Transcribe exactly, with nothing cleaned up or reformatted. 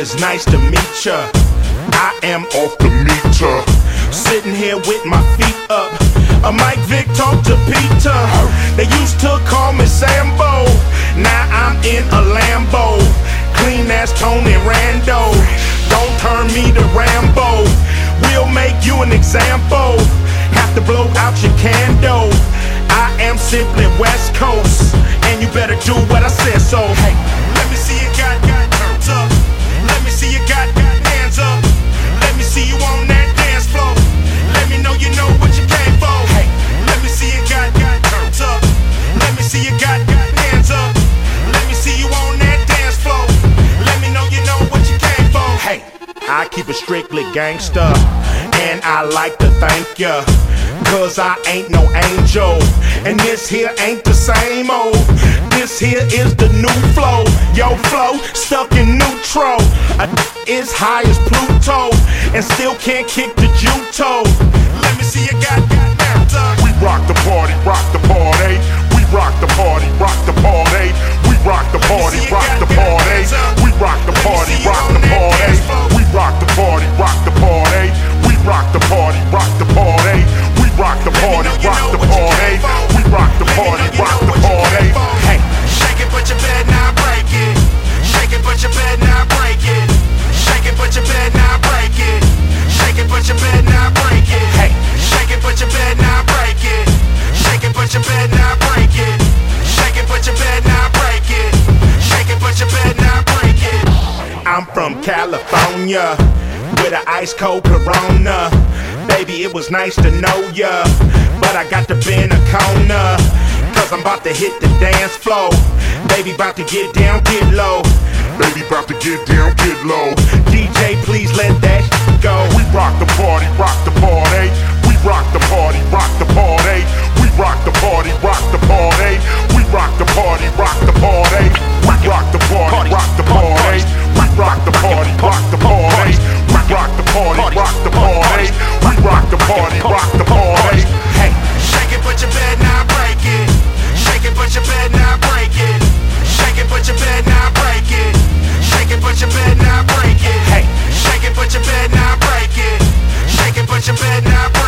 it's nice to meet ya. I am off the meter, sitting here with my feet up. A Mike Vick talk to Peter. They used to call me Sambo, now I'm in a Lambo. Clean as Tony Rando, don't turn me to Rambo. We'll make you an example, have to blow out your candle. I am simply West Coast, and you better do what I said. So hey, let me see you got, got hands up. Let me see you got, got hands up. Let me see you on that dance floor. Let me know you know what you came for. Hey, let me see you got, got hands up. Let me see you got, got hands up. Let me see you on that dance floor. Let me know you know what you came for. Hey, I keep it strictly gangsta, and I like to thank ya, cause I ain't no angel, and this here ain't the same old. This here is the new flow. Yo flow, stuck in neutral. A is high as Pluto, and still can't kick the Juto. Let me see you got, got hands up. We rock the party, rock the party. We rock the party, rock the party. We rock the party, rock the party. We rock the party, rock the party. We rock the party, rock the party. We rock the party, rock the party. We rock the party, rock the party. We rock the party, rock the party. Hey, shake it, but you better not break it. Shake it, but you better not break it. Shake it, but you better not break it. Shake it, but you better not break it. Hey, shake it, but you better not break it. Shake it, but you better not break it. Shake it, but you better not break it. Shake it, but you better not break it. I'm from California with an ice cold Corona. Baby, it was nice to know ya, but I got to bend a corner, cause I'm about to hit the dance floor. Baby, about to get down, get low. Baby, about to get down, get low. D J, please let that go. We rock the party, rock the party. We rock the party, rock the party. We rock the party, rock the party. We rock the party, rock the party. We rock the party, rock the party. We rock the party, rock the party. We rock the party, rock the party. We rock the party, rock the party. Hey, shake it, but you better not break it. Shake it, but you better not break it. Shake it, but you better not break it. Shake it, but you better not break it. Hey, shake it, but you better not break it. Shake it, but you better not break it.